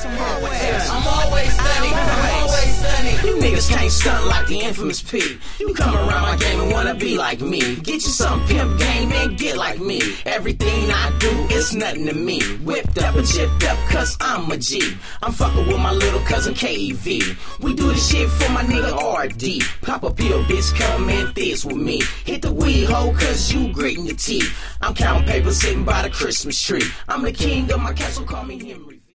I'm always stunning. I'm always stunning. You niggas can't stunt like the infamous P. You come around my game and wanna be like me. Get you some pimp game and get like me. Everything I do is nothing to me. Whipped up and chipped up cause I'm a G. I'm fucking with my little cousin KV. We do this shit for my nigga RD. Pop a pill, bitch, come in this with me. Hit the weed hole cause you gritting your teeth. I'm counting paper sitting by the Christmas tree. I'm the king of my castle, call me Henry.